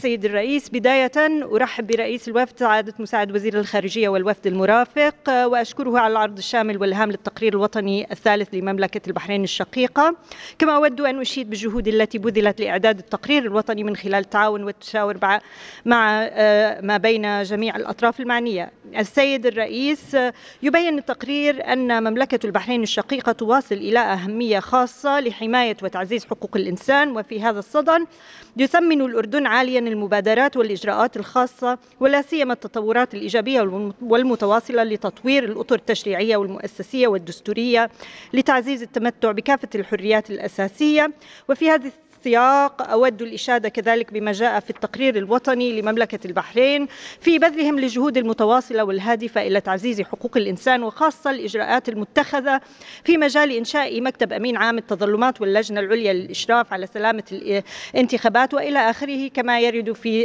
سيد الرئيس. بداية أرحب برئيس الوفد سعادة مساعد وزير الخارجية والوفد المرافق، وأشكره على العرض الشامل والهام للتقرير الوطني الثالث لمملكة البحرين الشقيقة. كما أود أن أشيد بالجهود التي بذلت لإعداد التقرير الوطني من خلال التعاون والتشاور مع ما بين جميع الأطراف المعنية. السيد الرئيس، يبين التقرير أن مملكة البحرين الشقيقة تواصل إلى أهمية خاصة لحماية وتعزيز حقوق الإنسان، وفي هذا الصدد يثمن الأردن عاليا المبادرات والإجراءات الخاصة ولا سيما التطورات الإيجابية والمتواصلة لتطوير الأطر التشريعية والمؤسسية والدستورية لتعزيز التمتع بكافة الحريات الأساسية. وفي هذه السياق أود الإشادة كذلك بما جاء في التقرير الوطني لمملكة البحرين في بذلهم للجهود المتواصلة والهادفة إلى تعزيز حقوق الإنسان، وخاصة الإجراءات المتخذة في مجال إنشاء مكتب أمين عام التظلمات واللجنة العليا للإشراف على سلامة الانتخابات وإلى آخره، كما يرد في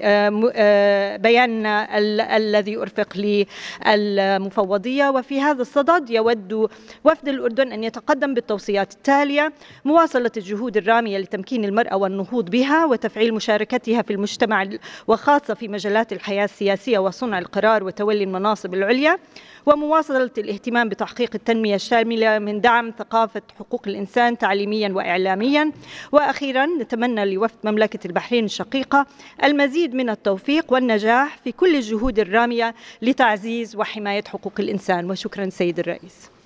بيان الذي أرفق للمفوضية. وفي هذا الصدد يود وفد الأردن أن يتقدم بالتوصيات التالية: مواصلة الجهود الرامية لتمكين المرأة والنهوض بها وتفعيل مشاركتها في المجتمع، وخاصة في مجالات الحياة السياسية وصنع القرار وتولي المناصب العليا، ومواصلة الاهتمام بتحقيق التنمية الشاملة من دعم ثقافة حقوق الإنسان تعليميا وإعلاميا. وأخيرا نتمنى لوفد مملكة البحرين الشقيقة المزيد من التوفيق والنجاح في كل الجهود الرامية لتعزيز وحماية حقوق الإنسان. وشكرا سيد الرئيس.